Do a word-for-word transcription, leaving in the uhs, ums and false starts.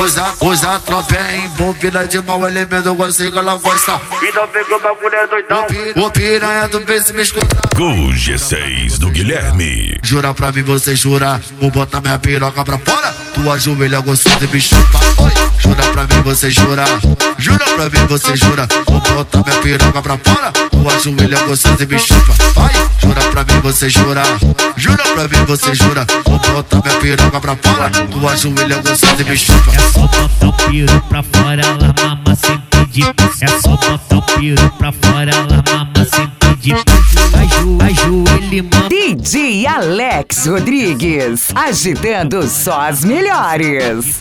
Usa, usa tropa é envolvida de mau elemento, eu consigo que ela gosta. Então pegou o bagulho é doidão. O piranha do peso me escuta. Com G seis do Guilherme. Jura pra mim, você jura? Vou botar minha piroca pra fora. Tua joelha gostosa e me chupa. Oi. Jura pra mim, você jura? Jura pra mim, você jura? Vou botar minha piroca pra fora. Tua joelha gostosa e me chupa. Vai. Jura pra mim, você jura? Jura pra mim, você jura? Vou botar minha piroca pra fora. Tua joelha gostosa e me chupa. É só botar o piru pra fora, ela mama sem pedir. É só botar o piru pra fora, ela mama sem pedir. Ajoelha e mama. D J Alex Rodrigues, agitando só as melhores.